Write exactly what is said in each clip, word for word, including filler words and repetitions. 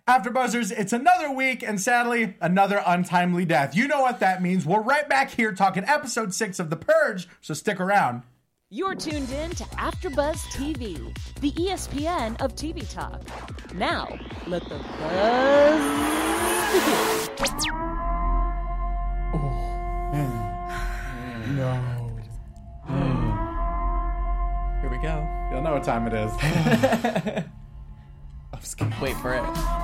AfterBuzzers, it's another week, and sadly, another untimely death. You know what that means. We're right back here talking episode six of The Purge, so stick around. You're tuned in to AfterBuzz T V, the E S P N of T V talk. Now, let the buzz begin. Oh, no. Here we go. You'll know what time it is. I'm just gonna wait for it.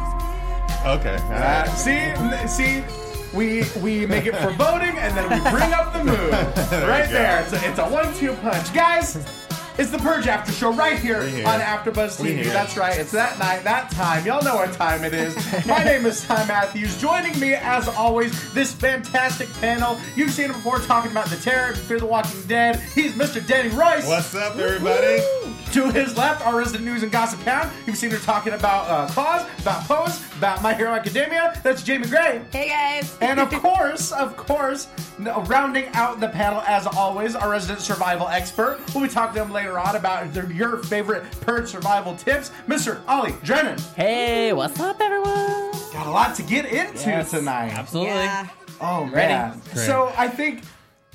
Okay. Uh, see, see, we we make it for voting, and then we bring up the mood right there. It's a, it's a one-two punch, guys. It's the Purge After Show right here, here. on AfterBuzz T V. That's right. It's that night, that time. Y'all know what time it is. My name is Ty Matthews. Joining me, as always, this fantastic panel. You've seen him before talking about The Terror, Fear the Walking Dead. He's Mister Danny Royce. What's up, everybody? Woo-hoo. To his left, our resident news and gossip hound. You've seen her talking about uh, Claws, about Pose, about My Hero Academia. That's Jamie Gray. Hey, guys. And of course, of course, rounding out the panel, as always, our resident survival expert. We'll be talking to him later on about their, your favorite Purge survival tips, Mister Ollie Drennan. Hey, what's up, everyone? Got a lot to get into yes, tonight. Absolutely. Yeah. Oh, Ready. man. So I think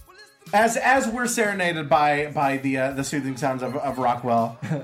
as as we're serenaded by by the uh, the soothing sounds of, of Rockwell, uh,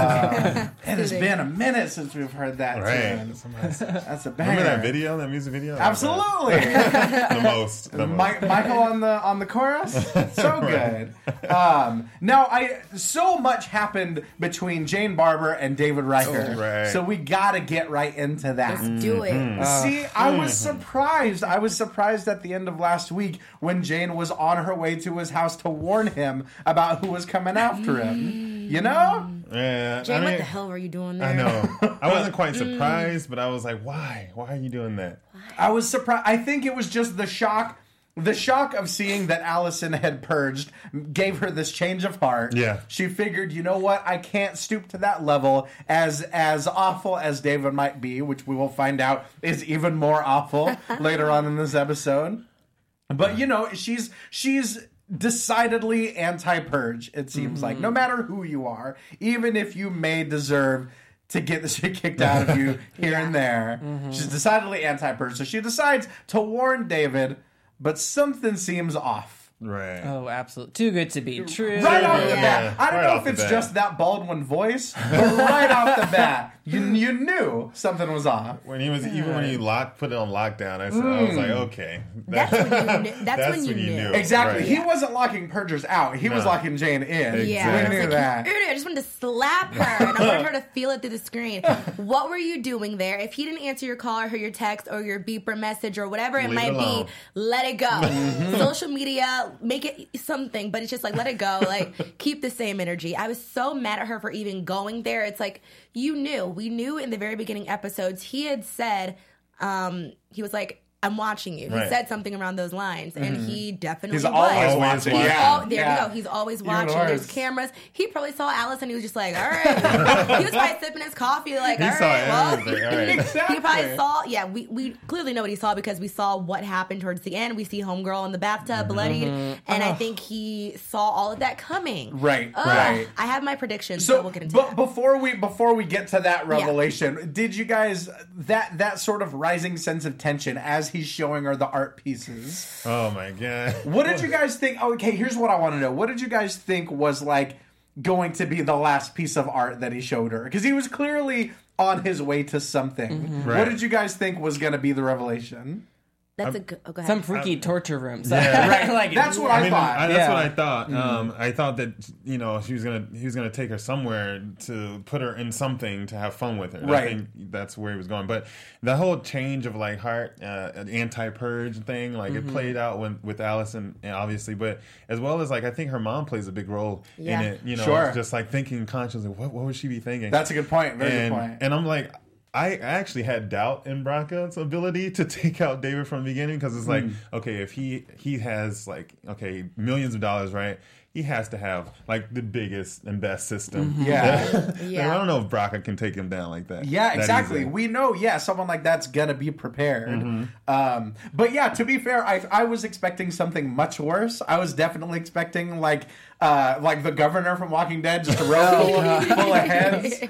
it has been a minute since we've heard that right. tune. That's a banger. Remember that video, that music video? Absolutely. the most. The My, most. Michael on the on the chorus, so good. Um, now, I so much happened between Jane Barber and David Riker, Oh, right. so we got to get right into that. Let's do it. Uh, See, I was surprised. I was surprised at the end of last week when Jane was on her way to his house to warn him about who was coming after him. You know? Yeah, Jane, I mean, what the hell were you doing there? I know. I wasn't quite surprised, but I was like, why? Why are you doing that? I was surprised. I think it was just the shock. The shock of seeing that Allison had purged gave her this change of heart. Yeah. She figured, you know what? I can't stoop to that level. As as awful as David might be, which we will find out is even more awful later on in this episode. But, you know, she's she's decidedly anti-purge, it seems mm-hmm. like. No matter who you are, even if you may deserve to get the shit kicked out of you here yeah. and there, mm-hmm. she's decidedly anti-purge. So she decides to warn David, but something seems off. Right. Oh, absolutely. Too good to be true. Right off the Yeah. bat. I don't Right know off if it's the bat. just that Baldwin voice, but right off the bat, you you knew something was off. When he was even when he locked put it on lockdown, I said I was like, okay, That's when you knew. That's, when you knew. Exactly. Right. He wasn't locking purgers out. He was No. locking Jane in. Yeah, We I was knew like, that. "Ew, I just wanted to slap her, and I wanted her to feel it through the screen. What were you doing there? If he didn't answer your call or your text or your beeper message or whatever it Leave might it alone. be, let it go. Social media, make it something, but it's just like, let it go. Like, keep the same energy. I was so mad at her for even going there. It's like, you knew. We knew in the very beginning episodes, he had said, um, he was like, I'm watching you. He Right. said something around those lines, and he definitely He's was. always Always watching. watching. Yeah. Oh, there yeah. we go. He's always Even watching. worse. There's cameras. He probably saw Alice and he was just like, all right. He was probably sipping his coffee like, He all saw right, well. everything. All right. Exactly. He probably saw, yeah, we, we clearly know what he saw because we saw what happened towards the end. We see Homegirl in the bathtub bloodied, and I think he saw all of that coming. Right, Ugh. right. I have my predictions, so, So, we'll get into but that. before we before we get to that revelation, did you guys that that sort of rising sense of tension as he's showing her the art pieces? Oh my god. What did you guys think? Oh, okay, here's what I want to know. What did you guys think was like going to be the last piece of art that he showed her? Because he was clearly on his way to something. Mm-hmm. What Right. did you guys think was going to be the revelation? That's a good, oh, go ahead. Some freaky torture room. So, Yeah. right, like, That's what I, I mean, thought. I, that's Yeah. what I thought. Um, I thought that you know she was gonna he was gonna take her somewhere to put her in something to have fun with her. Right. I think that's where he was going. But the whole change of like heart, uh, an anti-purge thing, like Mm-hmm. it played out when, with Allison, obviously, but as well as like I think her mom plays a big role Yeah. in it. You know, Sure. just like thinking consciously, what what would she be thinking? That's a good point. Very and, good point. And I'm like, I actually had doubt in Braca's ability to take out David from the beginning because it's like, Hmm. okay, if he he has like, okay, millions of dollars, right? He has to have like the biggest and best system. Yeah. And Yeah. I don't know if Braca can take him down like that. Yeah, that exactly. easily. We know, yeah, someone like that's gonna be prepared. Mm-hmm. Um, but yeah, to be fair, I I was expecting something much worse. I was definitely expecting like uh, like the governor from Walking Dead, just a row full, of, full of heads.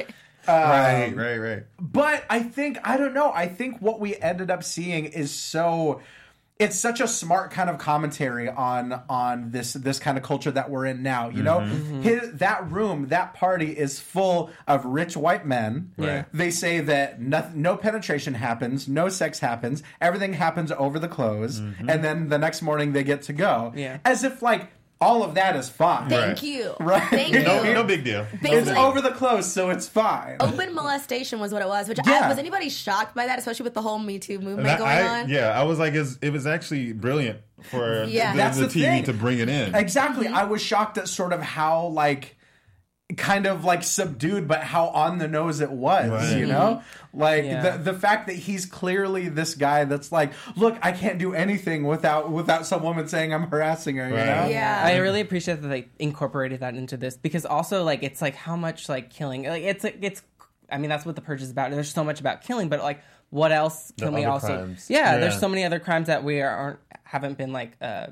right, right, right. But I think, I don't know, I think what we ended up seeing is so... It's such a smart kind of commentary on on this this kind of culture that we're in now. You know, Mm-hmm. His, that room, that party is full of rich white men. Right. They say that no, no penetration happens, no sex happens, everything happens over the clothes, and then the next morning they get to go. Yeah. As if like all of that is fine. Thank Right. you. Right. Thank you. No, no big deal. It's Basically, over the clothes, so it's fine. open molestation was what it was. Which Yeah. I, was anybody shocked by that, especially with the whole Me Too movement And I- going I- on? Yeah, I was like, it's, it was actually brilliant for Yeah. the, That's the, the T V thing. to bring it in. Exactly. I was shocked at sort of how like kind of like subdued but how on the nose it was, Right. you know? Like Yeah. the the fact that he's clearly this guy that's like, look, I can't do anything without without some woman saying I'm harassing her, you Right. know? Yeah. I really appreciate that they incorporated that into this because also like it's like how much like killing like it's like it's I mean that's what the Purge is about. There's so much about killing, but like what else can The we other also? crimes. Yeah, Yeah. there's so many other crimes that we aren't haven't been like uh,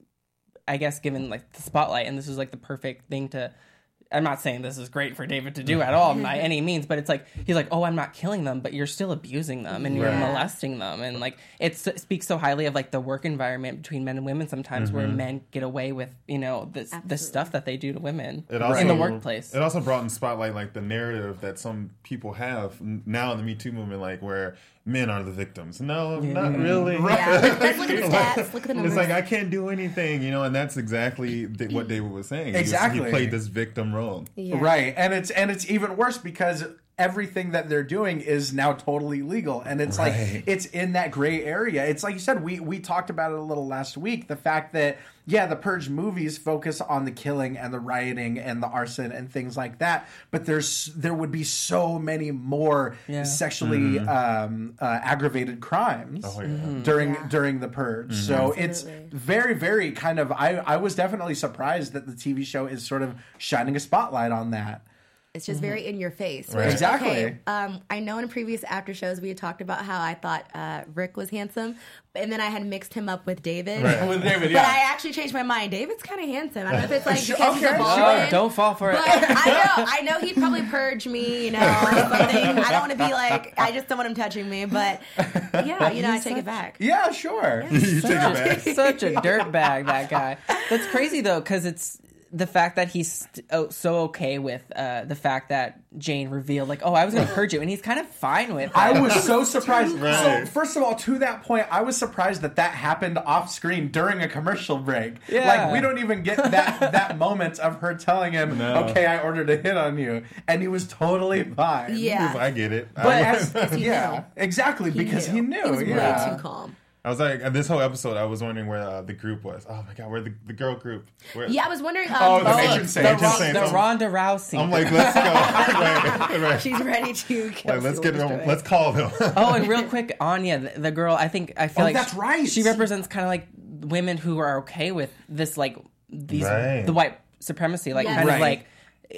I guess given like the spotlight, and this is like the perfect thing to. I'm not saying this is great for David to do at all by any means, but it's like he's like, oh, I'm not killing them, but you're still abusing them and you're Right. molesting them, and like it's, it speaks so highly of like the work environment between men and women sometimes, where men get away with you know this the Absolutely. stuff that they do to women It also, in the workplace. It also brought in spotlight like the narrative that some people have n- now in the Me Too movement, like where men are the victims. No, not really. Yeah. Let's look at the stats. Look at the numbers. It's like I can't do anything, you know, and that's exactly th- what David was saying. He was- Exactly. he played this victim role. Yeah. Right. And it's and it's even worse because everything that they're doing is now totally legal, and it's Right. like it's in that gray area. It's like you said, we we talked about it a little last week, the fact that yeah, the Purge movies focus on the killing and the rioting and the arson and things like that, but there's there would be so many more Yeah. sexually um, uh, aggravated crimes Oh, yeah. during Yeah. during the Purge. So Absolutely. it's very very kind of I I was definitely surprised that the T V show is sort of shining a spotlight on that. It's just very in your face. Right. Which, Exactly. Okay, um, I know in previous after shows we had talked about how I thought uh, Rick was handsome, and then I had mixed him up with David. Right. With David, But yeah. I actually changed my mind. David's kind of handsome. I don't know if it's like because he's Okay, a sure. Baldwin. Oh, don't fall for it. But I know, I know he'd probably purge me, you know, or something. I don't want to be like, I just don't want him touching me. But yeah, you know, I take it back. Yeah, sure. You take it back. Such a dirtbag, that guy. That's crazy though, because it's the fact that he's st- oh, so okay with uh, the fact that Jane revealed, like, oh, I was going to purge you, and he's kind of fine with it. I was so surprised. Right. So, first of all, to that point, I was surprised that that happened off screen during a commercial break. Yeah. Like, we don't even get that that moment of her telling him, No. okay, I ordered a hit on you. And he was totally fine. Yeah. I get it. But I, as, he yeah, knew. exactly, because he knew. He was yeah. way too calm. I was like, this whole episode, I was wondering where uh, the group was. Oh my god, where the, the girl group? Where, Yeah, I was wondering. Um, Oh, the oh, Nation the, Saints. Ron- Saints. the Ronda Rousey. I'm like, let's go. right, right. she's ready to kill Like, let's get Silver them. Destroy. Let's call them. Oh, and real quick, Anya, the, the girl, I think I feel Oh, like that's she, right. she represents kind of like women who are okay with this, like these Right. the white supremacy, like Yes. kind Right. of like.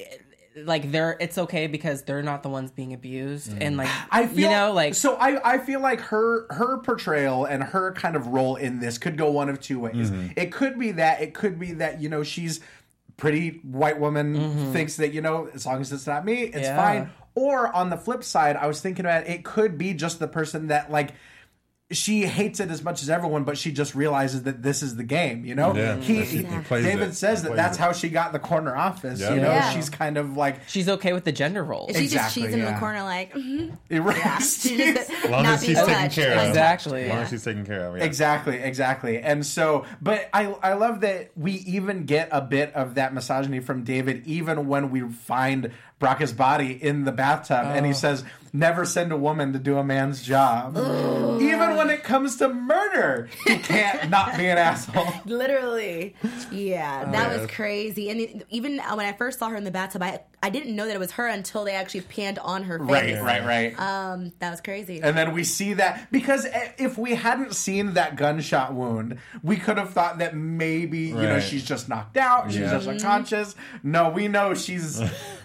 Like they're, it's okay because they're not the ones being abused, and like I feel, you know, like so. I, I feel like her her portrayal and her kind of role in this could go one of two ways. It could be that it could be that you know she's pretty white woman thinks that you know as long as it's not me, it's Yeah. fine. Or on the flip side, I was thinking about it could be just the person that like. She hates it as much as everyone, but she just realizes that this is the game, you know? Yeah. He, He he- plays David it. says He that plays that's it. how she got the corner office, Yeah. you know? Yeah. She's kind of like... she's okay with the gender roles. She just Exactly, she's in yeah. the corner like, mhm. Yeah. She just As long not as she's being taken touched. care of. Exactly. As long Yeah. as she's taken care of. Yeah. Exactly, exactly. And so, but I I love that we even get a bit of that misogyny from David, even when we find Bracca's body in the bathtub, and he says, "Never send a woman to do a man's job." Even when it comes to murder, he can't not be an asshole. Literally. Yeah, that yeah. was crazy. And it- even when I first saw her in the bathtub, I, I didn't know that it was her until they actually panned on her face. Right, right, right. Um, that was crazy. And then we see that because if we hadn't seen that gunshot wound, we could have thought that maybe you know Right. she's just knocked out, she's Yeah. just unconscious. No, we know she's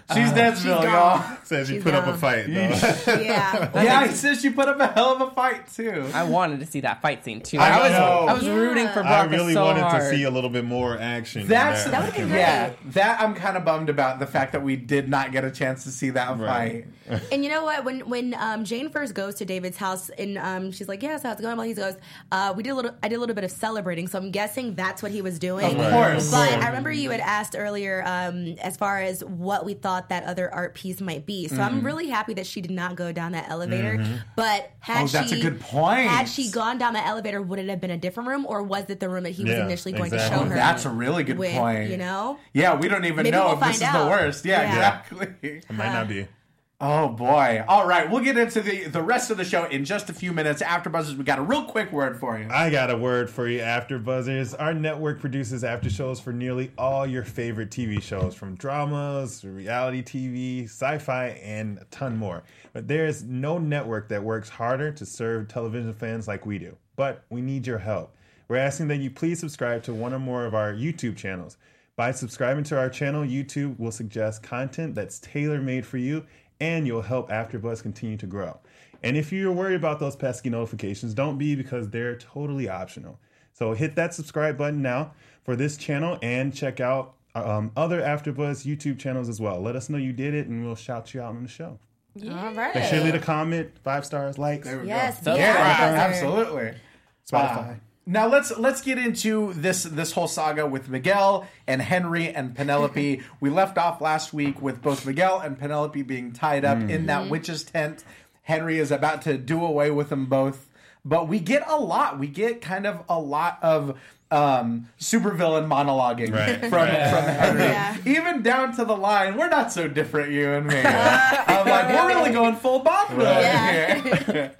She's Denzel, y'all. Says you She's put up a gone. fight, though. Yeah. Yeah, he says she put up a hell of a fight too. I wanted to see that fight scene too. I I, was know. I was Yeah. rooting for I Bronca really so wanted hard. to see a little bit more action. in That's That would've been great. yeah. That I'm kind of bummed about the fact that we did not get a chance to see that Right. fight. And you know what? When when um, Jane first goes to David's house and um, she's like, "Yes, how's it going?" Well, he goes, uh, "We did a little. I did a little bit of celebrating." So I'm guessing that's what he was doing. Of course. But Right. I remember you had asked earlier um, as far as what we thought that other art piece might be. So I'm really happy that she did not go down that elevator. But had Oh, that's she, a good point. Had she gone down the elevator, would it have been a different room, or was it the room that he was Yeah, initially going exactly. to show Oh, her? That's a really good with, point. You know. Yeah, we don't even Maybe know we'll if this find is the out. worst. Yeah, Yeah. exactly. It might not be. Oh boy. All right, we'll get into the the rest of the show in just a few minutes. After Buzzers, we got a real quick word for you. I got a word for you, After Buzzers. Our network produces after shows for nearly all your favorite T V shows, from dramas, reality T V, sci-fi, and a ton more. But there's no network that works harder to serve television fans like we do. But we need your help. We're asking that you please subscribe to one or more of our YouTube channels. By subscribing to our channel, YouTube will suggest content that's tailor-made for you, and you'll help AfterBuzz continue to grow. And if you're worried about those pesky notifications, don't be, because they're totally optional. So hit that subscribe button now for this channel and check out um, other AfterBuzz YouTube channels as well. Let us know you did it, and we'll shout you out on the show. All right. Make sure you leave a comment, five stars, likes. There we Yes. go. the Yeah, After Buzzer. absolutely. Spotify. Uh, now let's let's get into this this whole saga with Miguel and Henry and Penelope. We left off last week with both Miguel and Penelope being tied up in that witch's tent. Henry is about to do away with them both, but we get a lot. We get kind of a lot of um, supervillain monologuing Right. from from Henry, Yeah. even down to the line, "We're not so different, you and me." I'm like, we're really going full Bob mode Yeah. here.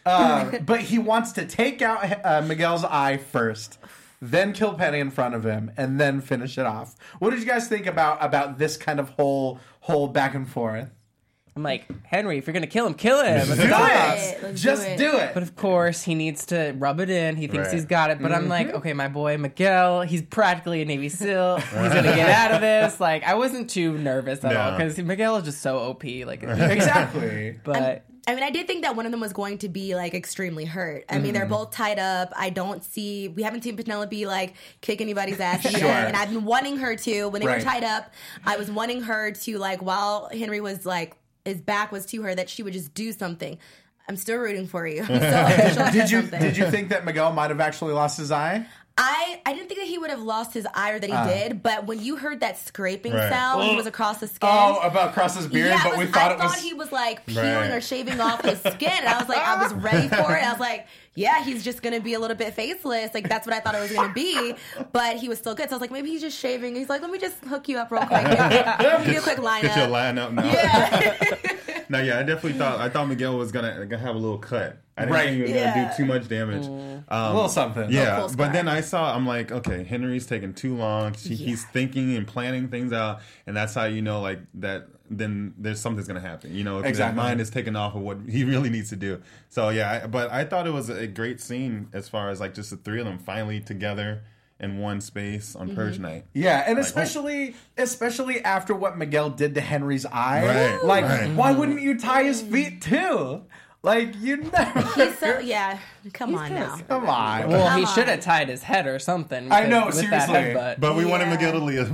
Uh, but he wants to take out uh, Miguel's eye first, then kill Penny in front of him, and then finish it off. What did you guys think about about this kind of whole whole back and forth? I'm like, Henry, if you're gonna kill him, kill him. Do Stop. it, Let's just do it. do it. But of course, he needs to rub it in. He thinks Right. he's got it. But I'm like, okay, my boy Miguel, he's practically a Navy SEAL. He's gonna get out of this. Like, I wasn't too nervous at No. all because Miguel is just so O P. Like, Exactly. but I mean, I did think that one of them was going to be like extremely hurt. I mean, they're both tied up. I don't see, we haven't seen Penelope like kick anybody's ass yet. Sure. And I've been wanting her to. When they Right. were tied up, I was wanting her to, like, while Henry was like, his back was to her, that she would just do something. I'm still rooting for you. So she'll do Did you something. did you think that Miguel might have actually lost his eye? I, I didn't think that he would have lost his eye or that he Uh. did, but when you heard that scraping Right. sound when he was across the skin. Oh, about across his beard, Yeah, but it we was- thought I it was. thought he was like peeling Right. or shaving off his skin. And I was like, I was ready for it. I was like, yeah, he's just gonna be a little bit faceless. Like that's what I thought it was gonna be. But he was still good. So I was like, maybe he's just shaving. He's like, let me just hook you up real quick. Give you a quick lineup. Get your line up now. Yeah. No, yeah, I definitely thought I thought Miguel was gonna, gonna have a little cut. I didn't Right. think he was Yeah. gonna do too much damage. Um, A little something. Yeah, cool but scar. then I saw, I'm like, okay, Henry's taking too long. She, He's thinking and planning things out, and that's how you know, like, that then there's something's going to happen. You know, if Exactly. his mind is taken off of what he really needs to do. So, yeah, I, but I thought it was a great scene as far as, like, just the three of them finally together in one space on Purge Night. Yeah, and oh. especially especially after what Miguel did to Henry's eye. Right, like, right. why wouldn't you tie his feet too? Like, you never. He's so yeah. Come on now. Come on. well, he Come should on. have tied his head or something. I know, with seriously. That headbutt. But we wanted Yeah. Miguel to live.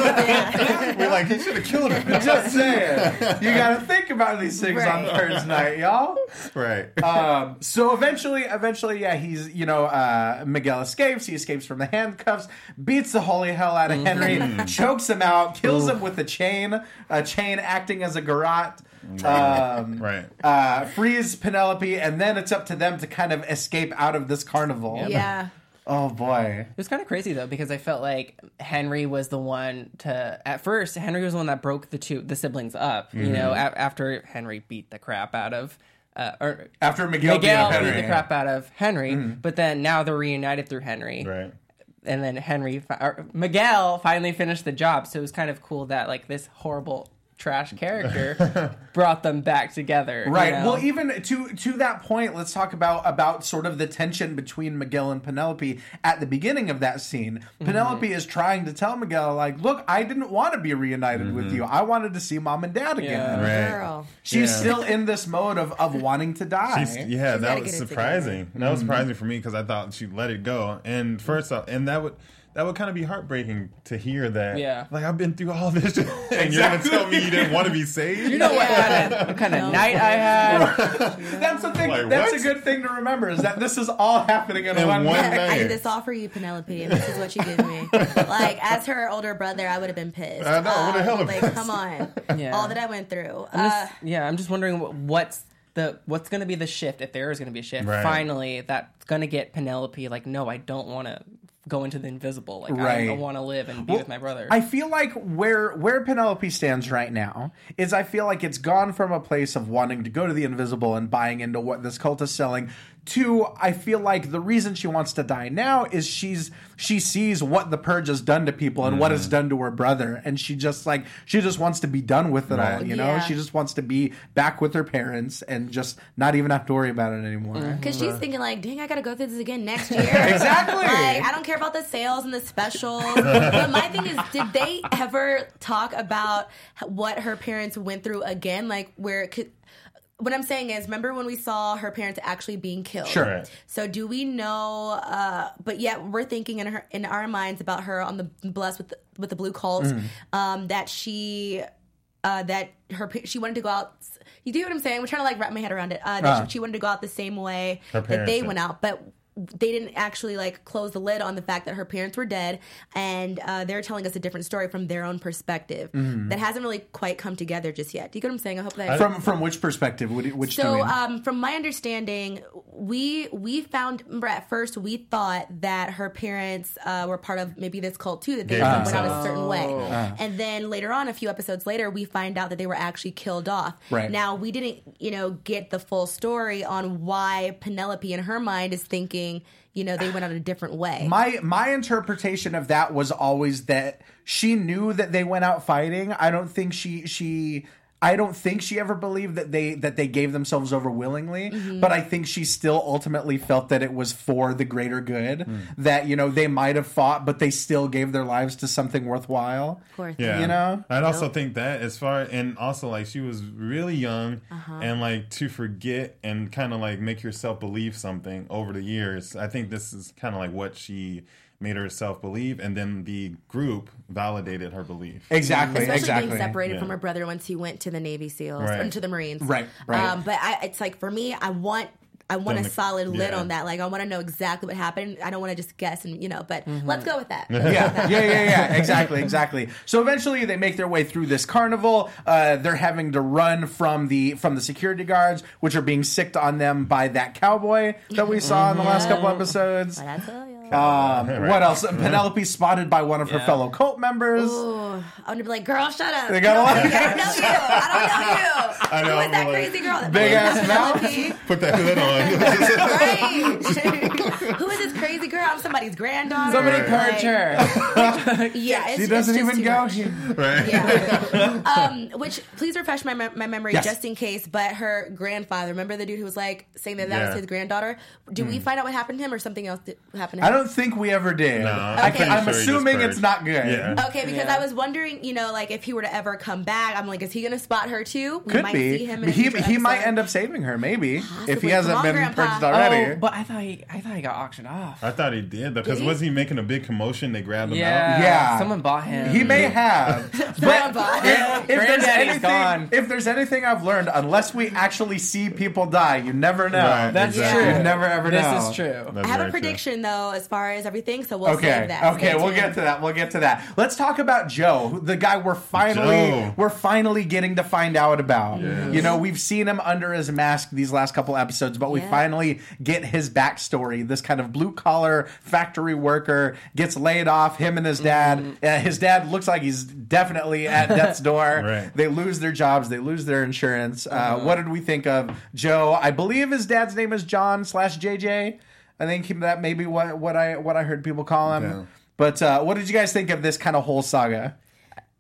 We're like, he should have killed him. Just saying. You gotta think about these things on Right. Purge Night, y'all. Right. Um, so eventually, eventually, yeah, he's, you know, uh, Miguel escapes. He escapes from the handcuffs, beats the holy hell out of Henry, chokes him out, kills him with a chain, a chain acting as a garrote. Um, Right. uh, frees Penelope, and then it's up to them to kind of escape out of this carnival. Yeah. Oh boy. It was kind of crazy though because I felt like Henry was the one to. At first, Henry was the one that broke the two the siblings up. You know, a- after Henry beat the crap out of. Uh, or After Miguel, Miguel beat up beat Henry. the crap out of Henry, but then now they're reunited through Henry. Right. And then Henry, fi- or Miguel finally finished the job. So it was kind of cool that like this horrible trash character brought them back together. Right. You know? Well, even to to that point, let's talk about about sort of the tension between Miguel and Penelope at the beginning of that scene. Mm-hmm. Penelope is trying to tell Miguel, like, look, I didn't want to be reunited Mm-hmm. with you. I wanted to see mom and dad again. Yeah. Right. Girl. She's Yeah. still in this mode of, of wanting to die. She's, yeah, She's that gotta was get it surprising. That was surprising for me because I thought she let it go. And first off, and that would that would kind of be heartbreaking to hear that. Yeah. Like I've been through all this, and you're gonna tell me you didn't want to be saved. You know what Yeah. kind of what kind of No. night I had? That's the thing. Like, that's what? a good thing to remember is that this is all happening in, In one, one night. night. I did this all for you, Penelope, and this is what you give me. Like, as her older brother, I would have been pissed. I know, what the hell of Like, pissed. come on. Yeah. All that I went through. I'm Uh, just, yeah, I'm just wondering what, what's the what's going to be the shift if there is going to be a shift. Right. Finally, that's going to get Penelope like, no, I don't want to go into the invisible. Like, Right. I, I want to live and be Well, with my brother. I feel like where where Penelope stands right now is I feel like it's gone from a place of wanting to go to the invisible and buying into what this cult is selling to I feel like the reason she wants to die now is she's she sees what the purge has done to people and what it's done to her brother, and she just like she just wants to be done with it all, Right. you know? Yeah. She just wants to be back with her parents and just not even have to worry about it anymore. Because she's thinking like, dang, I gotta go through this again next year. Exactly. Like, I don't care about the sales and the specials. But my thing is, did they ever talk about what her parents went through again? Like, where it could. What I'm saying is, remember when we saw her parents actually being killed? Sure. Right. So do we know? Uh, but yet we're thinking in her in our minds about her on the blessed with the, with the blue cult um, that she uh, that her pa- she wanted to go out. You do what I'm saying? I'm trying to like wrap my head around it. Uh, that Uh. she, she wanted to go out the same way Her that parents they did. went out, but they didn't actually like close the lid on the fact that her parents were dead, and uh, they're telling us a different story from their own perspective that hasn't really quite come together just yet. Do you get what I'm saying? I hope that From from which perspective? Which, which do you so, mean? um, from my understanding, we we found. Remember, at first we thought that her parents uh, were part of maybe this cult too. That they Gave went out a themselves. certain way, Oh. and then later on, a few episodes later, we find out that they were actually killed off. Right. Now, we didn't, you know, get the full story on why Penelope in her mind is thinking, you know, they went out a different way. My my interpretation of that was always that she knew that they went out fighting. I don't think she she I don't think she ever believed that they that they gave themselves over willingly, Mm-hmm. but I think she still ultimately felt that it was for the greater good. That, you know, they might have fought, but they still gave their lives to something worthwhile. Poor thing. Yeah, You know? I'd also think that as far and also like she was really young, Uh-huh. and like to forget and kind of like make yourself believe something over the years. I think this is kind of like what she made herself believe, and then the group validated her belief. Exactly, Especially exactly. being separated Yeah. from her brother once he went to the Navy SEALs Right. and to the Marines. Right, right. Um, but I, it's like for me, I want. I want Them a to- solid lid yeah. on that. Like, I want to know exactly what happened. I don't want to just guess and, you know, but let's go with that. Yeah, yeah, yeah, yeah. Exactly, exactly. So eventually, they make their way through this carnival. Uh, they're having to run from the from the security guards, which are being sicked on them by that cowboy that we saw in the last couple episodes. But I tell you. Um, Right. What else? Penelope's spotted by one of her Yeah. fellow cult members. Ooh, I want to be like, girl, shut up. They got a I lot- don't, I don't know you. I don't know you. I know, Who is I'm that like, crazy girl? That big ass mouth. Penelope? Put that hood on. Right. Who is this crazy girl? I'm somebody's granddaughter. Somebody Like, purge her. Yeah, it's, She doesn't it's just even too go. much. She- right. Yeah. um, which please refresh my mem- my memory Yes. just in case. But her grandfather, remember the dude who was like saying that that Yeah. was his granddaughter? Do Hmm. we find out what happened to him, or something else did happen to I him? don't think we ever did. No, I I'm can, pretty I'm sure he just assuming it's purged. not good. Yeah. Okay, because Yeah. I was wondering, you know, like if he were to ever come back, I'm like, is he going to spot her too? We Could might be. see him in a he future he might episode. end up saving her, maybe, if Possibly. he hasn't Come on, been Grandpa. purged already. Oh, but I thought he, I thought he got auctioned off. I thought he did because he? was he making a big commotion? They grabbed him Yeah, out. Yeah. Someone bought him. He may have, Grandpa. but if, if there's Granddaddy's anything, gone. if there's anything I've learned, unless we actually see people die, you never know. Right, That's exactly. true. You never ever this know. is true. That's I have a very true. prediction though, as far as everything, so we'll Okay. save that. Okay, Stay we'll tuned. get to that. We'll get to that. Let's talk about Joe, who- the guy we're finally Joe. we're finally getting to find out about. Yes. You know, we've seen him under his mask these last couple episodes, but we Yeah. finally get his backstory. This kind of blue collar factory worker gets laid off. Him and his dad. Uh, his dad looks like he's definitely at death's door. Right. They lose their jobs. They lose their insurance. Uh, What did we think of Joe? I believe his dad's name is John slash J J. I think that may be what what I what I heard people call him. Yeah. But uh, what did you guys think of this kind of whole saga?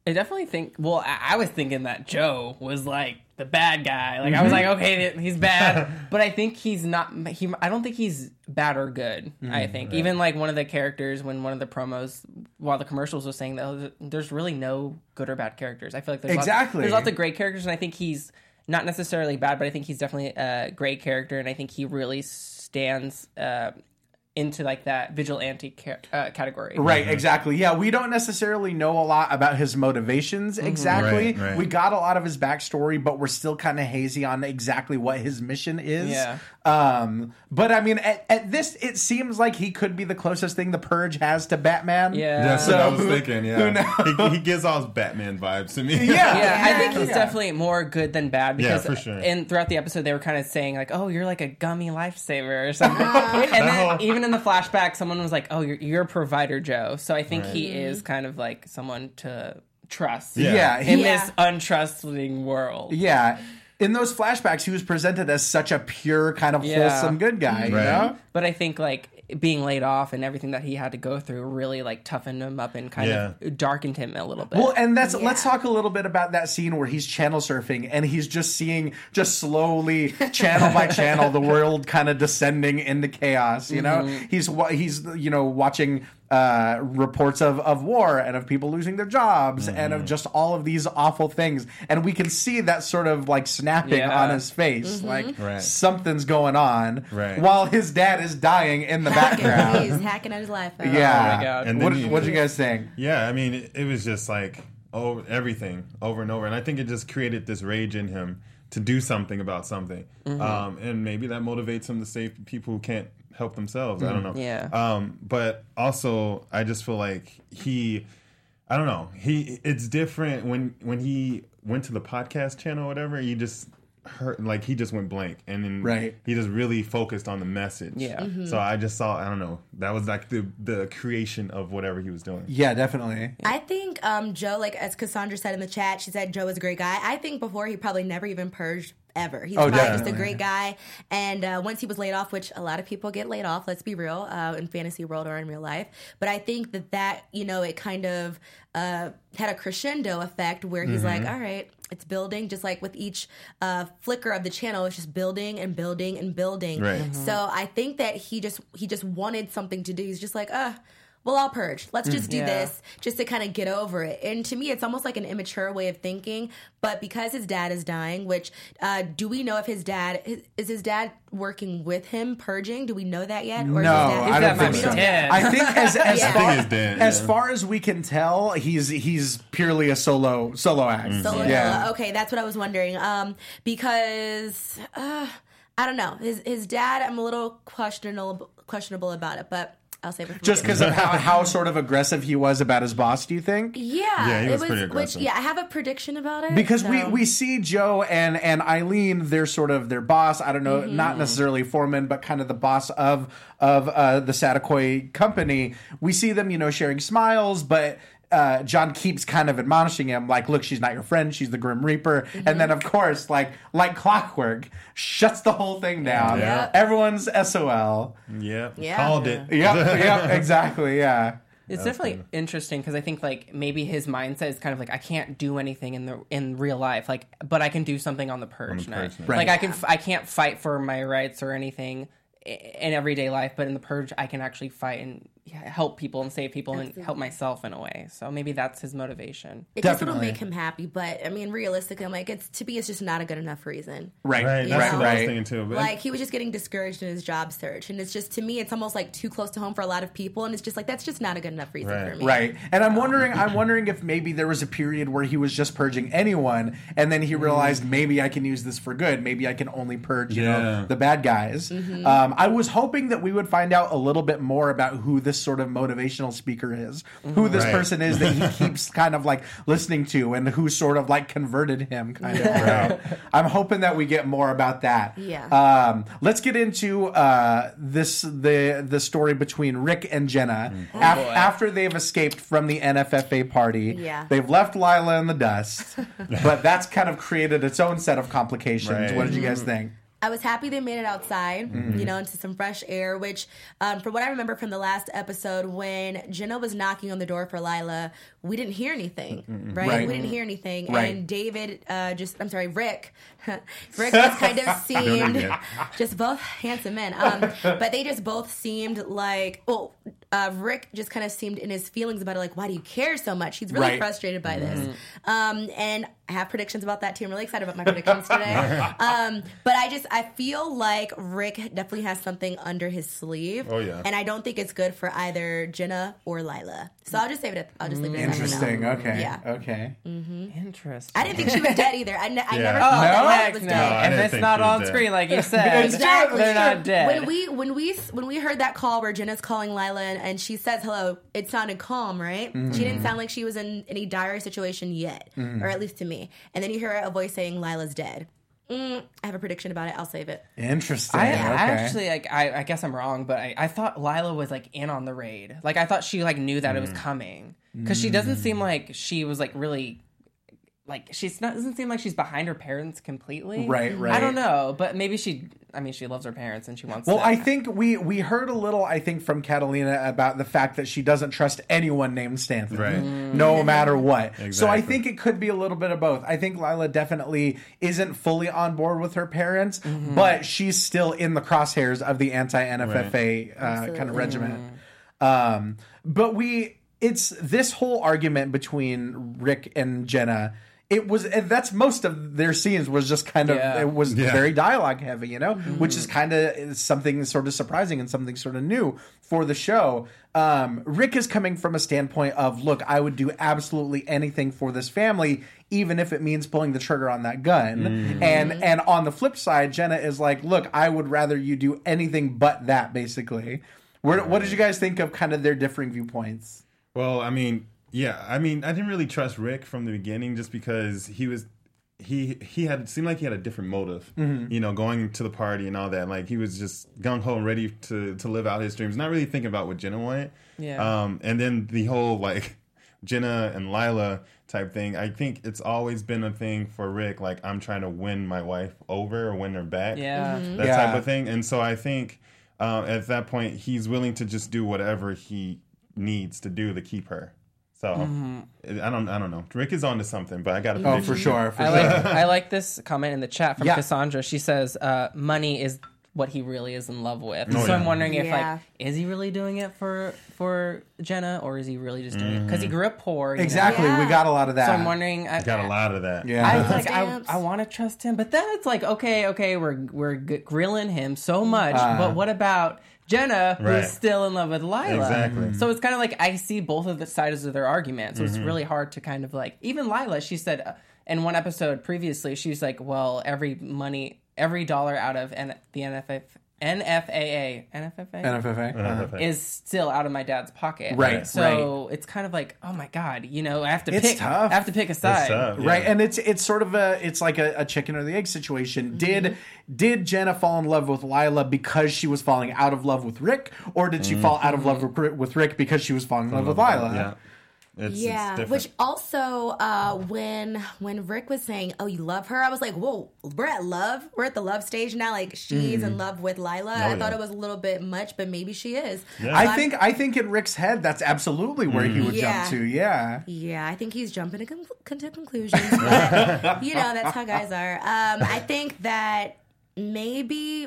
I definitely think. Well, I, I was thinking that Joe was like the bad guy. Like I was like, okay, he's bad, but I think he's not. He, I don't think he's bad or good. I think right. even like one of the characters when one of the promos, while the commercials was saying that there's really no good or bad characters. I feel like there's Exactly. lots, there's lots of great characters, and I think he's not necessarily bad, but I think he's definitely a great character, and I think he really stands. Uh, into like that vigilante ca- uh, category. Right, exactly. Yeah, we don't necessarily know a lot about his motivations exactly. Right, right. We got a lot of his backstory, but we're still kind of hazy on exactly what his mission is. Yeah. Um, but I mean, at, at this, it seems like he could be the closest thing the Purge has to Batman. Yeah. That's So what I was who- thinking. who Yeah, knows? he, he gives off Batman vibes to me. Yeah. Yeah, I think he's Yeah. definitely more good than bad Yeah, because for sure. in throughout the episode they were kind of saying like, "Oh, you're like a gummy lifesaver" or something. And then whole- even in the flashback, someone was like, "Oh, you're you're Provider Joe." So I think he is kind of like someone to trust. Yeah. Yeah, In he, Yeah. this untrusting world. yeah. In those flashbacks, he was presented as such a pure, kind of Yeah. wholesome good guy. You Right. know? But I think like being laid off and everything that he had to go through really like toughened him up and kind Yeah. of darkened him a little bit. Well, and that's Yeah. let's talk a little bit about that scene where he's channel surfing and he's just seeing just slowly channel by channel the world kind of descending into chaos. You know, he's wa- he's you know watching uh, reports of, of war and of people losing their jobs and of just all of these awful things, and we can see that sort of like snapping Yeah. on his face, like Right. something's going on, Right. while his dad is dying in the Hacking, background. he's hacking at his life. out. Yeah, Oh my God. And what then you- what you guys think? Yeah, I mean, it, it was just like over everything over and over, and I think it just created this rage in him to do something about something, um, and maybe that motivates him to save people who can't help themselves. I don't know. Yeah. Um, but also, I just feel like he, I don't know, he. It's different when when he went to the podcast channel or whatever. He just hurt, like he just went blank, and then Right. he just really focused on the message. Yeah. Mhm. So I just saw, I don't know, that was like the the creation of whatever he was doing. Yeah, definitely. I think um, Joe, like as Cassandra said in the chat, she said Joe is a great guy. I think before he probably never even purged ever. He's Oh, probably just definitely. a great guy. And uh, once he was laid off, which a lot of people get laid off, let's be real, uh, in fantasy world or in real life. But I think that that, you know, it kind of uh, had a crescendo effect where he's like, all right, it's building, just like with each uh, flicker of the channel, it's just building and building and building. Right. So I think that he just he just wanted something to do. He's just like, uh well, I'll purge. Let's just do Yeah. this just to kind of get over it. And to me, it's almost like an immature way of thinking. But because his dad is dying, which uh, do we know if his dad is, is his dad working with him purging? Do we know that yet? No, is his dad, I His don't dad think might be so. dead. I think as as Yeah. I far think he's dead, as yeah. far as we can tell, he's he's purely a solo solo act. Solo Yeah. Noah. Okay, that's what I was wondering. Um, because uh, I don't know, his his dad, I'm a little questionable questionable about it, but I'll save it for Just later. because of how, how sort of aggressive he was about his boss, do you think? Yeah, Yeah, he was it pretty was. Which aggressive. yeah, I have a prediction about it Because we, so- we see Joe and, and Eileen, they're sort of their boss. I don't know, Mm-hmm. not necessarily foreman, but kind of the boss of of uh, the Satakoi company. We see them, you know, sharing smiles, but uh, John keeps kind of admonishing him, like, "Look, she's not your friend. She's the Grim Reaper." Mm-hmm. And then, of course, like like clockwork, shuts the whole thing down. Yeah. Everyone's S O L. Yeah, Yeah. called it. Yep, yep, exactly, yeah. It's definitely interesting because I think like maybe his mindset is kind of like I can't do anything in the in real life, like, but I can do something on the purge the night. purge night. Right. Like I can f- I can't fight for my rights or anything i- in everyday life, but in the purge I can actually fight and help people and save people and help myself in a way. So maybe that's his motivation. It just Definitely. will make him happy, but I mean, realistically, I'm like, it's to me, it's just not a good enough reason. Right, Right, right, that's know? what I was right. thinking too. But Like he was just getting discouraged in his job search, and it's just to me, it's almost like too close to home for a lot of people, and it's just like that's just not a good enough reason Right. for me. Right. And I'm wondering I'm wondering if maybe there was a period where he was just purging anyone and then he realized maybe I can use this for good. Maybe I can only purge, you know, Yeah. the bad guys. Um, I was hoping that we would find out a little bit more about who this sort of motivational speaker is. Who this Right. person is that he keeps kind of like listening to and who sort of like converted him kind of. Right. I'm hoping that we get more about that. Yeah. Um, let's get into uh, this the the story between Rick and Jenna Oh, Af- boy. after they've escaped from the N F F A party. Yeah. They've left Lila in the dust, but that's kind of created its own set of complications. Right. What did you guys think? I was happy they made it outside, mm-hmm. you know, into some fresh air, which um, from what I remember from the last episode, when Jenna was knocking on the door for Lila, we didn't hear anything, mm-hmm. right? right? We didn't hear anything. Right. And David uh, just, I'm sorry, Rick, Rick just kind of seemed, just both handsome men, um, but they just both seemed like, well, uh, Rick just kind of seemed in his feelings about it, like, why do you care so much? He's really right. frustrated by this. Mm-hmm. Um, and I have predictions about that too. I'm really excited about my predictions today. Um, but I just, I feel like Rick definitely has something under his sleeve. Oh, yeah. And I don't think it's good for either Jenna or Lila. So I'll just save it at, I'll just leave it at that. Interesting. Okay. Yeah. Okay. Mm-hmm. Interesting. I didn't think she was dead either. I, n- I Yeah. never Oh, thought no, that Lila heck was no. dead. I If didn't it's think not she was on dead. screen, like you said, Exactly. they're not dead. When we when we when we heard that call where Jenna's calling Lila and, and she says hello, it sounded calm, right? Mm-hmm. She didn't sound like she was in any dire situation yet, Mm-hmm. or at least to me. And then you hear a voice saying Lila's dead. Mm, I have a prediction about it. I'll save it. Interesting. I, okay. I actually like. I, I guess I'm wrong, but I, I thought Lila was like in on the raid. Like I thought she like knew that it was coming because she doesn't seem like she was like really. Like she's not doesn't seem like she's behind her parents completely. Right, right. I don't know, but maybe she. I mean, she loves her parents and she wants. Well, to, I think we we heard a little, I think, from Catalina about the fact that she doesn't trust anyone named Stanton, Right. no matter what. So I Exactly. think it could be a little bit of both. I think Lila definitely isn't fully on board with her parents, but she's still in the crosshairs of the anti-N F F A uh, kind of regiment. Um, but we, it's this whole argument between Rick and Jenna. It was, and that's most of their scenes was just kind of, Yeah. it was Yeah. very dialogue heavy, you know, which is kind of something sort of surprising and something sort of new for the show. Um, Rick is coming from a standpoint of, look, I would do absolutely anything for this family, even if it means pulling the trigger on that gun. And and on the flip side, Jenna is like, look, I would rather you do anything but that, basically. Where, what did you guys think of kind of their differing viewpoints? Well, I mean, yeah, I mean, I didn't really trust Rick from the beginning just because he was he he had seemed like he had a different motive, Mm-hmm. you know, going to the party and all that. Like he was just gung ho and ready to to live out his dreams, not really thinking about what Jenna wanted. Yeah. Um, and then the whole like Jenna and Lila type thing. I think it's always been a thing for Rick. Like I'm trying to win my wife over or win her back. Yeah. That Yeah. type of thing. And so I think um, at that point he's willing to just do whatever he needs to do to keep her. So I don't, I don't know. Rick is on to something, but I got to. Oh, for sure, for I sure. like I like this comment in the chat from Yeah. Cassandra. She says, uh, "Money is what he really is in love with." Oh, so yeah. I'm wondering if Yeah. like, is he really doing it for for Jenna, or is he really just doing it because he grew up poor? You know? Exactly. Yeah. We got a lot of that. So I'm wondering. I, Got a lot of that. Yeah. I like I, Stamps. I want to trust him, but then it's like okay, okay, we're we're g- grilling him so much, Uh. but what about Jenna, who's Right. still in love with Lila? Exactly. So it's kind of like I see both of the sides of their argument. So Mm-hmm. it's really hard to kind of like even Lila. She said uh, in one episode previously, she's like, "Well, every money, every dollar out of N- the N F F, N F A A, N F F A." N F F A. Uh-huh. Is still out of my dad's pocket, Right, So it's kind of like, oh my god, you know, I have to It's pick. tough. I have to pick a side. It's tough, yeah. Right, and it's it's sort of a it's like a, a chicken or the egg situation. Did did Jenna fall in love with Lila because she was falling out of love with Rick, or did she fall out of love with, with Rick because she was falling in love with Lila? Yeah. It's, Yeah, it's different. which also uh, when when Rick was saying, "Oh, you love her," I was like, "Whoa, we're at love. We're at the love stage now. Like she's in love with Lila." I yeah. thought it was a little bit much, but maybe she is. Yeah. I think I think in Rick's head that's absolutely where he would Yeah. jump to. Yeah. Yeah, I think he's jumping to, con- to conclusions, but you know that's how guys are. Um, I think that maybe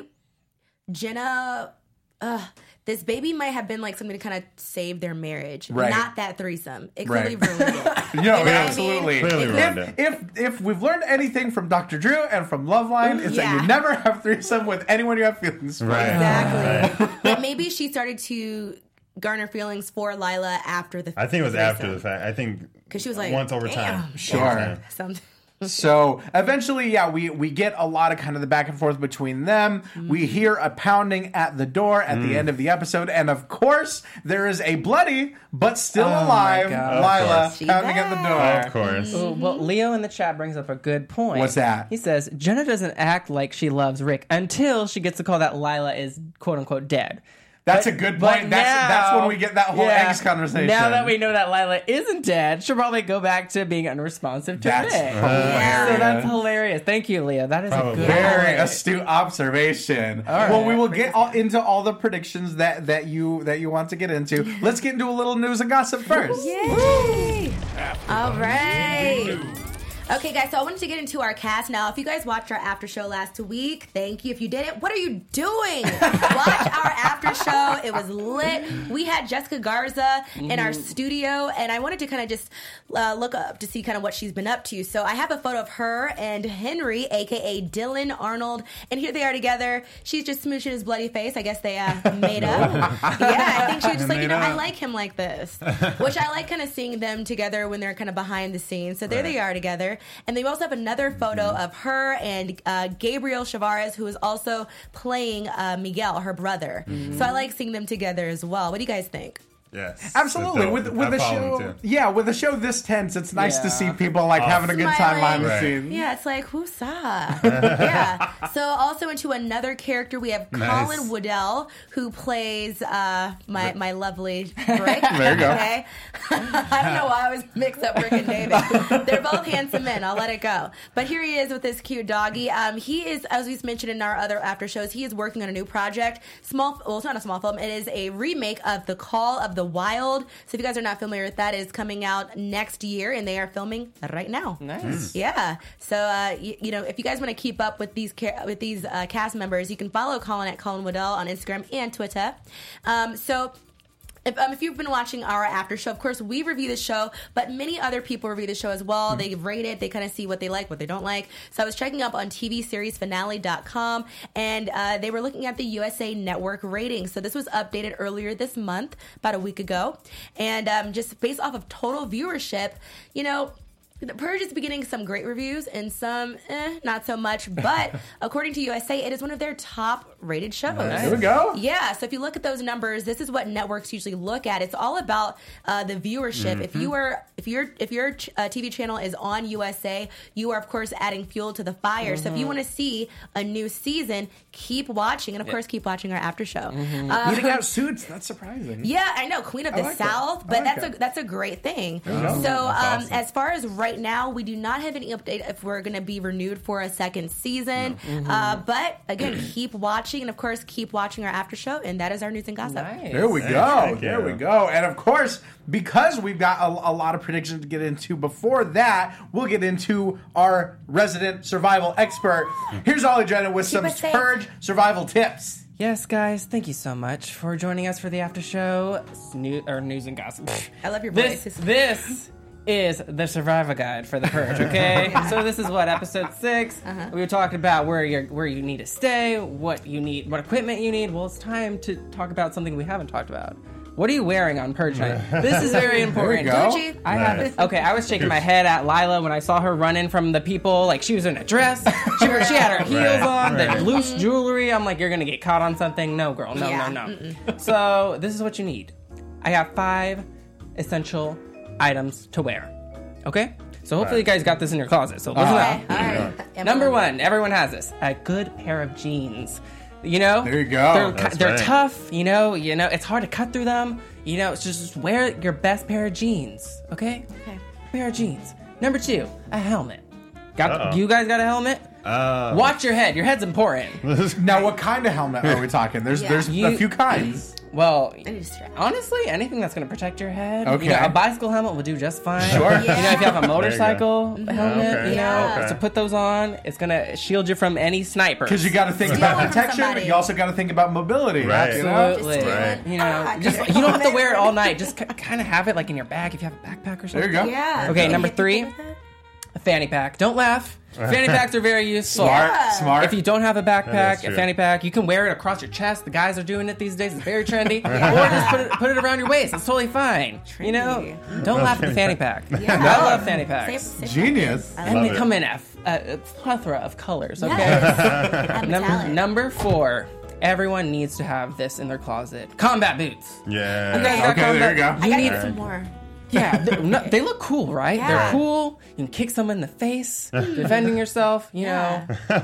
Jenna, uh, this baby might have been like something to kind of save their marriage, Right. not that threesome. It clearly Right. ruined it. Yeah, You know what I absolutely. mean? Clearly It ruined If, it. if if we've learned anything from Doctor Drew and from Loveline, it's that Yeah. you never have threesome with anyone you have feelings for. Right. Exactly. But maybe she started to garner feelings for Lila after the. I think it was the after threesome. the fact. I think 'Cause she was like, once over time. "Damn." Sure. Over time. Something. So eventually, yeah, we, we get a lot of kind of the back and forth between them. We hear a pounding at the door at the end of the episode. And of course, there is a bloody but still Oh, my alive God. Of Lila course. She's pounding at the door. Of course. Ooh, well, Leo in the chat brings up a good point. What's that? He says Jenna doesn't act like she loves Rick until she gets the call that Lila is quote unquote dead. That's a good But point. That's now- that's when we get that whole yeah, eggs conversation. Now that we know that Lila isn't dead, she'll probably go back to being unresponsive to That's Rick. hilarious. So that's hilarious. Thank you, Leah. That is Probably. a good Very point. astute observation. right. Well, we will get all, into all the predictions that, that you that you want to get into. Let's get into a little news and gossip first. Yay! All right. Okay, guys, so I wanted to get into our cast now. If you guys watched our after show last week, thank you. If you didn't, what are you doing? Watch our after show. It was lit. We had Jessica Garza in our studio, and I wanted to kind of just uh, look up to see kind of what she's been up to. So I have a photo of her and Henry, a k a. Dylan Arnold, and here they are together. She's just smooching his bloody face. I guess they uh, made up. Yeah, I think she was just like, you know, I like him like this, which I like kind of seeing them together when they're kind of behind the scenes. So there they are together. And they also have another photo of her and uh, Gabriel Chavarez, who is also playing uh, Miguel, her brother. So I like seeing them together as well. What do you guys think? Yes. Absolutely. That's With dope. with I the follow them, show, too. yeah, with a show this tense, it's nice to Yeah. see people like having a good time behind the Right. scenes. Yeah, it's like, who's up? Yeah. So also into another character, we have Nice. Colin Woodell, who plays uh, my, my lovely Rick. There you go. Okay? I don't know why I was mixed up Rick and David. They're both handsome men. I'll let it go. But here he is with this cute doggy. Um, he is, as we mentioned in our other after shows, he is working on a new project. Small, well, it's not a small film. It is a remake of The Call of the Wild. So if you guys are not familiar with that, it's coming out next year, and they are filming right now. Nice. Yeah. So uh, you, you know, if you guys want to keep up with these ca- with these uh, cast members, you can follow Colin at Colin Waddell on Instagram and Twitter. Um, so. If, um, if you've been watching our after show, of course, we review the show, but many other people review the show as well. They rate it. They kind of see what they like, what they don't like. So I was checking up on T V series finale dot com, and uh, they were looking at the U S A Network ratings. So this was updated earlier this month, about a week ago. And um, just based off of total viewership, you know, The Purge is beginning some great reviews and some eh, not so much. But according to U S A, it is one of their top rated shows. There we go. Yeah, so if you look at those numbers, this is what networks usually look at. It's all about uh, the viewership. Mm-hmm. If you are, if your if your ch- uh, T V channel is on U S A, you are of course adding fuel to the fire. So if you want to see a new season, keep watching, and of course keep watching our after show. Uh, Beating out Suits, that's surprising. yeah, I know, Queen of the like that. South, I but like that's that. a that's a great thing. go. So, um, That's awesome. as far as right now, we do not have any update if we're going to be renewed for a second season. Uh, but again, keep watching, and of course, keep watching our after show, and that is our news and gossip. Nice. There we go. Thank There you. we go. And of course, because we've got a, a lot of predictions to get into before that, we'll get into our resident survival expert. Here's Ollie Jenna with some us safe. Purge survival tips. Yes, guys, thank you so much for joining us for the after show Snoo- or news and gossip. I love your This voice. this is the survival guide for the Purge. Okay, so this is what episode six. Uh-huh. We were talking about where you are where you need to stay, what you need, what equipment you need. Well, it's time to talk about something we haven't talked about. What are you wearing on Purge night? This is very important. go. Gucci. I have Nice. okay. I was shaking my head at Lila when I saw her running from the people. Like she was in a dress. She, she had her heels Right, on, right. the loose jewelry. I'm like, you're gonna get caught on something. No, girl. No, Yeah, no, no. So this is what you need. I got five essential items to wear. Okay. So hopefully you guys got this in your closet. So listen Okay, up. all right. Am I Number on? one, everyone has this. A good pair of jeans. You know, There you go. They're, That's they're right. tough. You know, you know, it's hard to cut through them. You know, it's just, just wear your best pair of jeans. Okay. Okay. Pair of jeans. Number two, a helmet. Got Uh-oh. you guys got a helmet? Uh, Watch your head. Your head's important. Now, what kind of helmet are we talking? There's Yeah. there's You- a few kinds. Well, I need to strap. honestly, anything that's going to protect your head. Okay. You know, a bicycle helmet will do just fine. Sure. You know, if you have a motorcycle Mm-hmm. helmet, Okay. you know, Yeah. to put those on, it's going to shield you from any sniper. Because you got to think Steal about one from protection, but somebody. you also got to think about mobility. Right. You know? Absolutely. Just do Right. it. You know, Ah, just okay. you don't have to wear it all night. Just kind of have it like in your bag if you have a backpack or something. There you go. Yeah. Okay, Can number you hit people three. with that? A fanny pack. Don't laugh. Fanny packs are very useful. Smart, Yeah. smart. If you don't have a That backpack, is a true. fanny pack, you can wear it across your chest. The guys are doing it these days. It's very trendy. Or just put it, put it around your waist. It's totally fine. You know, Trendy. don't laugh at the fanny pack. Yeah. I love fanny Safe- packs. safe Genius. I And love they it. come in a, f- a- a plethora of colors. Okay. Yes. I'm Number metallic. number four. Everyone needs to have this in their closet. Combat boots. Yeah. You guys got Okay, there you combat- go. I gotta need get some more. Yeah, they, no, they look cool, right? Yeah. They're cool. You can kick someone in the face, defending yourself. You Yeah. know,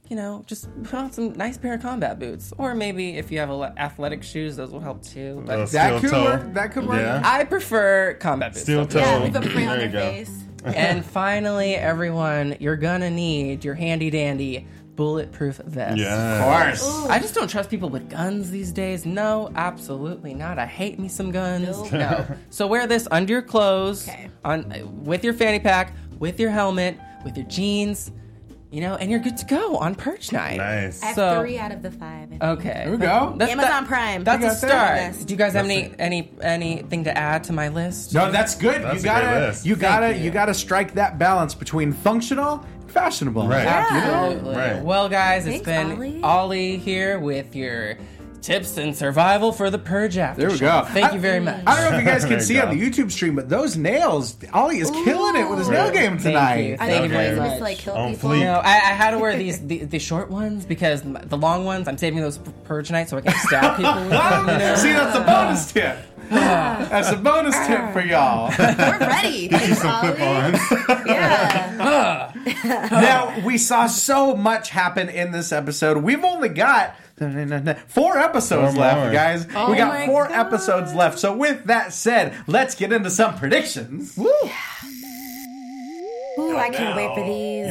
you know, just put on some nice pair of combat boots. Or maybe if you have ele- athletic shoes, those will help too. But Little That steel could toe. work. That could work. Yeah. I prefer combat boots. Steel toe. Yeah, leave a print on There their you go. face. And finally, everyone, you're gonna need your handy dandy bulletproof vest. Yeah. Of course. I just don't trust people with guns these days. No, absolutely not. I hate me some guns. Nope. No. So wear this under your clothes, Okay. on with your fanny pack, with your helmet, with your jeans, you know, and you're good to go on perch night. Nice. I have So- three out of the five. Okay. There we go. That's, Amazon that- Prime. That's You a got that? start. Yes. Do you guys have That's any any anything to add to my list? No, that's good. That's you a great gotta, list. you gotta, Thank you. you. gotta strike that balance between functional and fashionable. Right. After, you know? Absolutely. Right. Well, guys, it's Thanks, been Ollie. Ollie here with your tips and survival for the Purge after There we show. go. Thank I- you very much. I don't know if you guys There can you see go. on the YouTube stream, but those nails, Ollie is killing it with his nail Right. game Thank tonight. you. I Thank think you you're very supposed much. to like kill On people. fleek. No, I, I had to wear these the, the short ones because the long ones I'm saving those for Purge night so I can stab people with them. You know? See, that's a bonus tip. That's a bonus tip for y'all. We're ready. Thanks, Ollie. Clip-ons. Yeah. Now, we saw so much happen in this episode. We've only got four episodes Four left, more. guys. Oh we got my four God. episodes left. So, with that said, let's get into some predictions. Woo! Ooh, I can't wait for these.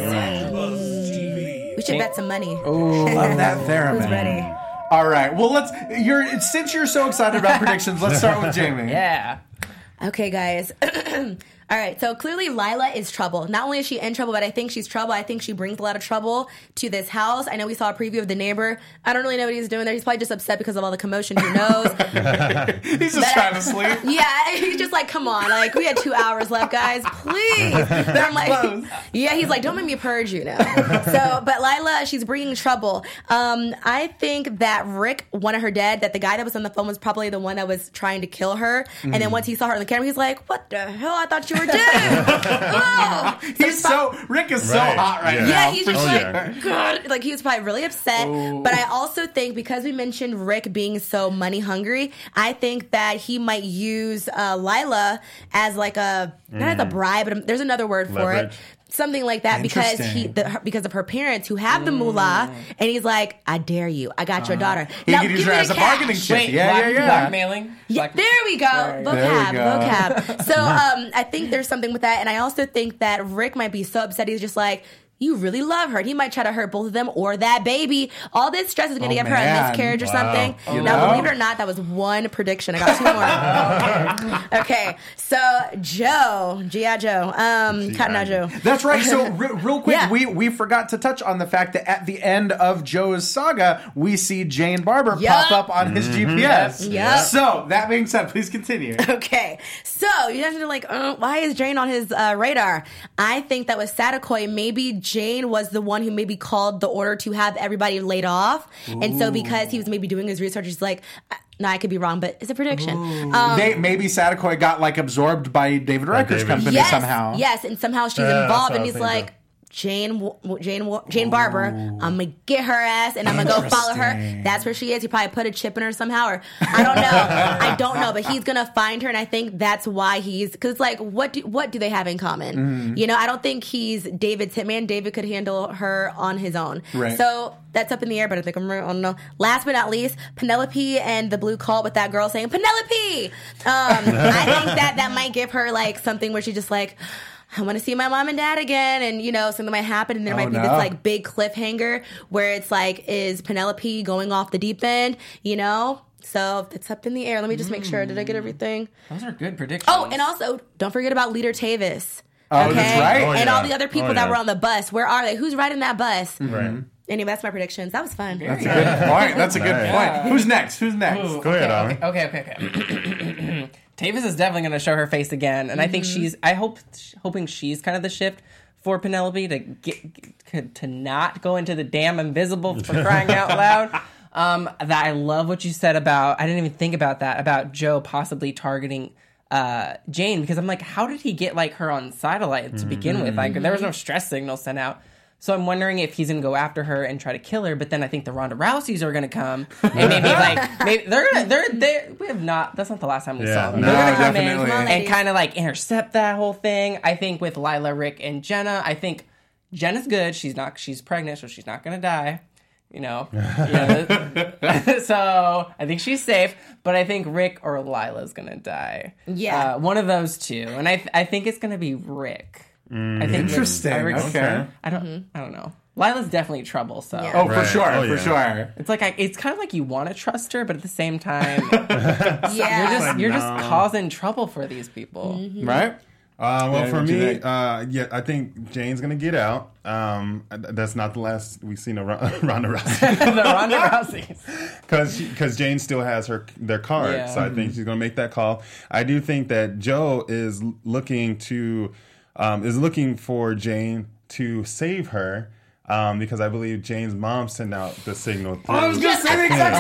We should bet some money. Love that theremin. Who's ready? All right. Well, let's. You're since you're so excited about predictions. Let's start with Jamie. Yeah. Okay, guys. All right, so clearly Lila is trouble. Not only is she in trouble, but I think she's trouble. I think she brings a lot of trouble to this house. I know we saw a preview of The Neighbor. I don't really know what he's doing there. He's probably just upset because of all the commotion. Who knows? He's just trying to sleep. Yeah, he's just like, come on. Like, we had two hours left, guys. Please. But I'm like, close. yeah, he's like, don't make me purge you now. So, but Lila, she's bringing trouble. Um, I think that Rick wanted her dead, that the guy that was on the phone was probably the one that was trying to kill her. And then once he saw her on the camera, he's like, what the hell? I thought you were dead. Oh. So He's so Rick is so Right. hot right Yeah. now. yeah, he's just Oh, like, yeah. God. Like, he was probably really upset. Oh. But I also think, because we mentioned Rick being so money hungry, I think that he might use uh, Lila as like a, not as a bribe, but there's another word for Leverage. it. Something like that, because he, Interesting. the, her, because of her parents who have the moolah, and he's like, "I dare you, I got your daughter." Uh-huh. He Now could use give her me as the a cash. bargaining chip. Wait, yeah, black, yeah, yeah. blackmailing? Yeah, Black- there we go. Right. Vocab, There we go. vocab. So um, I think there's something with that, and I also think that Rick might be so upset. He's just like, you really love her. And he might try to hurt both of them or that baby. All this stress is going to Oh, give her a man. miscarriage or Wow. something. You now, know? believe it or not, that was one prediction. I got two more. okay. okay, so Joe, G I. Joe, um, Cotton Eye Joe. That's right. So, re- real quick, Yeah. we, we forgot to touch on the fact that at the end of Joe's saga, we see Jane Barber Yup. pop up on his G P S. Yup. So, that being said, please continue. Okay, so you guys are like, uh, why is Jane on his uh, radar? I think that with Sadakoi, maybe Jane was the one who maybe called the order to have everybody laid off, and so because he was maybe doing his research, he's like, uh, no, I could be wrong, but it's a prediction. Um, They, maybe Sadakoi got like absorbed by David Recker's David. company yes, somehow. yes, and somehow she's Yeah, that's involved, what and I he's was like. thinking. Jane, Wa- Jane, Wa- Jane Barber. I'm gonna get her ass, and I'm gonna go follow her. Interesting. That's where she is. He probably put a chip in her somehow, or I don't know. I don't know, but he's gonna find her, and I think that's why he's because like what do what do they have in common? Mm-hmm. You know, I don't think he's David's hitman. David could handle her on his own. Right. So that's up in the air, but I think I'm right. I don't know. Last but not least, Penelope and the blue cult with that girl saying Penelope. Um, I think that that might give her like something where she's just like, I want to see my mom and dad again, and you know something might happen, and there Oh, might be no. this like big cliffhanger where it's like, is Penelope going off the deep end? You know, so it's up in the air. Let me just make sure. Did I get everything? Those are good predictions. Oh, and also don't forget about Leader Tavis. Oh, that's right. Oh, And yeah. all the other people Oh, that yeah. were on the bus. Where are they? Who's riding that bus? Right. Anyway, that's my predictions. That was fun. That's a good point. That's a good Nice. point. Who's next? Who's next? Ooh, Go ahead, okay, Ollie. okay, okay, okay. Tavis is definitely going to show her face again, and I think Mm-hmm. she's. I hope, hoping she's kind of the shift for Penelope to get, get to not go into the damn invisible for crying out loud. Um, that I love what you said about. I didn't even think about that about Joe possibly targeting uh, Jane, because I'm like, how did he get like her on satellite to begin with? Like there was no stress signal sent out. So I'm wondering if he's gonna go after her and try to kill her, but then I think the Ronda Rouseys are gonna come and maybe like maybe they're gonna they're they we have not that's not the last time we Yeah, saw them. no, They're gonna come definitely. in Come on, and ladies. kind of like intercept that whole thing. I think with Lila, Rick, and Jenna, I think Jen is good. She's not. She's pregnant, so she's not gonna die. You know. You know so I think she's safe. But I think Rick or Lila's gonna die. Yeah. Uh, one of those two, and I I think it's gonna be Rick. I think Interesting. Rick's- Okay. I don't. Mm-hmm. I don't know. Lila's definitely trouble. So. Yeah. Oh, for Right. sure, Oh, for yeah. sure. It's like I, it's kind of like you want to trust her, but at the same time, Yeah. you're just Like, you're no. just causing trouble for these people. Mm-hmm. Right? Uh, well, Yeah, for what you me, think? uh, yeah, I think Jane's gonna get out. Um, that's not the last we've seen of Ron- Ronda Rousey, the Ronda Rouseys. because because Jane still has her their card, Yeah. so I think she's gonna make that call. I do think that Joe is looking to um, is looking for Jane to save her. Um, because I believe Jane's mom sent out the signal. Through. I was going to say the exact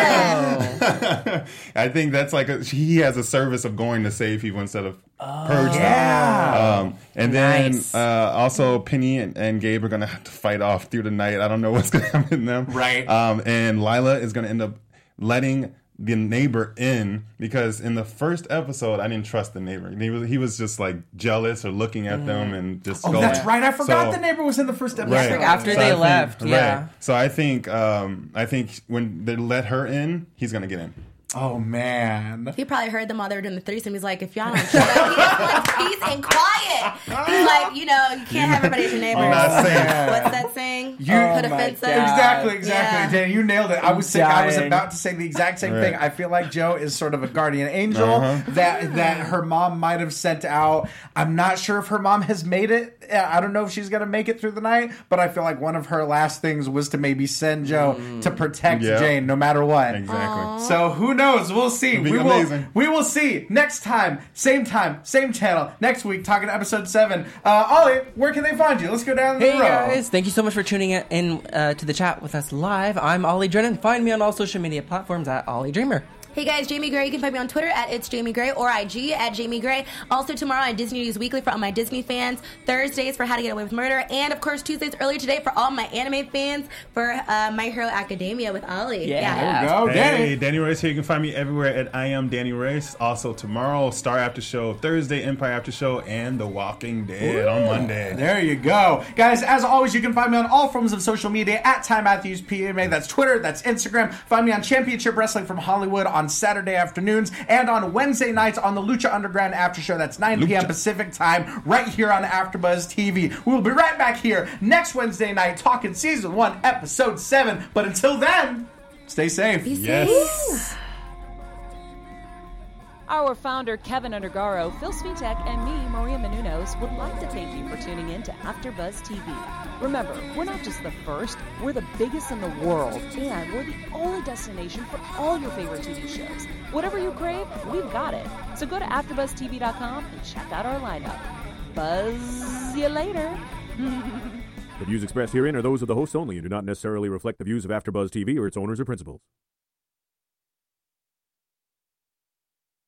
same thing. I think that's like a, he has a service of going to save people instead of purge them. Yeah. Um, and then Nice. uh, also Penny and, and Gabe are going to have to fight off through the night. I don't know what's going to happen to them. Right. Um, and Lila is going to end up letting the neighbor in, because in the first episode I didn't trust the neighbor. He was he was just like jealous or looking at them and just Oh, scolding. that's right. I forgot So- the neighbor was in the first episode. Right. After So they I think- left, yeah. Right. So I think um, I think when they let her in, he's gonna get in. Oh, man. He probably heard them while they were doing the threesome. He's like, if y'all don't shut up, he just wants peace and quiet. He's like, you know, you can't have everybody as your neighbors. You're not safe. What's that saying? You- Put a Oh my fence up. God. Exactly, exactly. Yeah. Dan, you nailed it. I was saying, I was dying. about to say the exact same Right. thing. I feel like Joe is sort of a guardian angel Uh-huh. that that her mom might have sent out. I'm not sure if her mom has made it. I don't know if she's going to make it through the night, but I feel like one of her last things was to maybe send Joe to protect Yeah. Jane no matter what. Exactly. So who knows? We'll see. be We will. amazing. We will see next time, same time, same channel next week. Talking to episode seven. Uh, Ollie, where can they find you? Let's go down the Hey row. guys, thank you so much for tuning in uh, to the chat with us live. I'm Ollie Drennan. Find me on all social media platforms at Ollie Dreamer. Hey guys, Jamie Gray. You can find me on Twitter at It's Jamie Gray or I G at Jamie Gray. Also tomorrow on Disney News Weekly for all my Disney fans. Thursdays for How to Get Away with Murder. And of course Tuesdays earlier today for all my anime fans for uh, My Hero Academia with Ollie. Yeah. There we go, Hey, Danny. Danny Royce here. You can find me everywhere at I am Danny Royce. Also tomorrow, Star After Show, Thursday, Empire After Show, and The Walking Dead on Monday. There you go. Guys, as always, you can find me on all forms of social media at Ty Matthews P M A. That's Twitter, that's Instagram. Find me on Championship Wrestling from Hollywood on Saturday afternoons and on Wednesday nights on the Lucha Underground After Show. That's nine p.m. Lucha. Pacific time right here on AfterBuzz T V. We'll be right back here next Wednesday night talking season one, episode seven. But until then, stay safe. Be safe. Yes. Our founder, Kevin Undergaro, Phil Svitek, and me, Maria Menounos, would like to thank you for tuning in to AfterBuzz T V. Remember, we're not just the first, we're the biggest in the world, and we're the only destination for all your favorite T V shows. Whatever you crave, we've got it. So go to after buzz t v dot com and check out our lineup. Buzz you later. The views expressed herein are those of the hosts only and do not necessarily reflect the views of AfterBuzz T V or its owners or principals.